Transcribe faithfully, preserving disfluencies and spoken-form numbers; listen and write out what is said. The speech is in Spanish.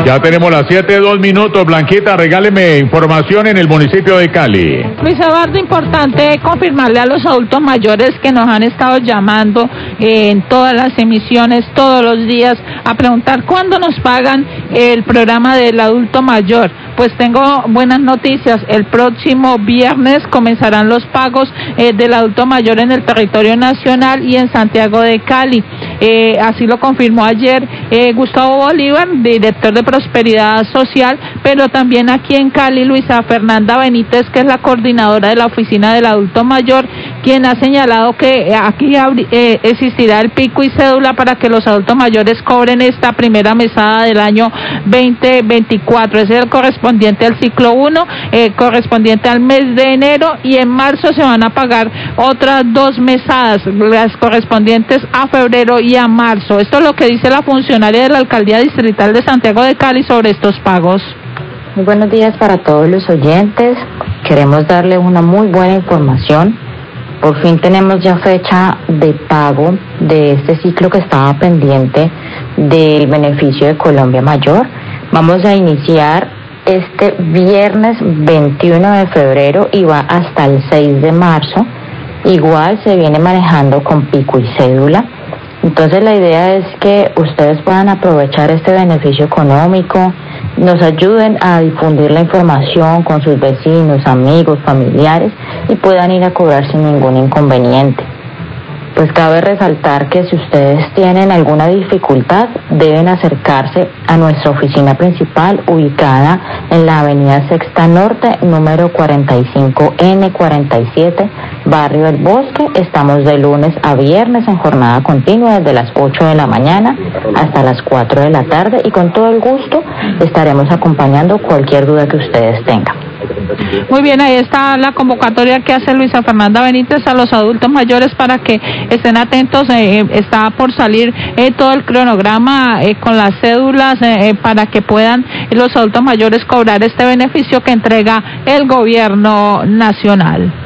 Ya tenemos las siete, dos minutos. Blanquita, regáleme información en el municipio de Cali. Luis Eduardo, importante confirmarle a los adultos mayores que nos han estado llamando eh, en todas las emisiones, todos los días, a preguntar cuándo nos pagan el programa del adulto mayor. Pues tengo buenas noticias. El próximo viernes comenzarán los pagos eh, del adulto mayor en el territorio nacional y en Santiago de Cali. Eh, así lo confirmó ayer eh, Gustavo Bolívar, director de Prosperidad Social, pero también aquí en Cali, Luisa Fernanda Benítez, que es la coordinadora de la Oficina del Adulto Mayor, quien ha señalado que aquí eh, existirá el pico y cédula para que los adultos mayores cobren esta primera mesada del año veinte veinticuatro. Ese es el correspondiente al ciclo uno, eh, correspondiente al mes de enero, y en marzo se van a pagar otras dos mesadas, las correspondientes a febrero y a marzo. Esto es lo que dice la funcionaria de la Alcaldía Distrital de Santiago de Cali sobre estos pagos. Muy buenos días para todos los oyentes. Queremos darle una muy buena información. Por fin tenemos ya fecha de pago de este ciclo que estaba pendiente del beneficio de Colombia Mayor. Vamos a iniciar este viernes veintiuno de febrero y va hasta el seis de marzo. Igual se viene manejando con pico y cédula. Entonces la idea es que ustedes puedan aprovechar este beneficio económico, nos ayuden a difundir la información con sus vecinos, amigos, familiares y puedan ir a cobrar sin ningún inconveniente. Pues cabe resaltar que si ustedes tienen alguna dificultad, deben acercarse a nuestra oficina principal ubicada en la avenida Sexta Norte, número cuarenta y cinco N cuarenta y siete, Barrio El Bosque. Estamos de lunes a viernes en jornada continua desde las ocho de la mañana hasta las cuatro de la tarde y con todo el gusto estaremos acompañando cualquier duda que ustedes tengan. Muy bien, ahí está la convocatoria que hace Luisa Fernanda Benítez a los adultos mayores para que estén atentos. Eh, está por salir eh, todo el cronograma eh, con las cédulas eh, para que puedan los adultos mayores cobrar este beneficio que entrega el gobierno nacional.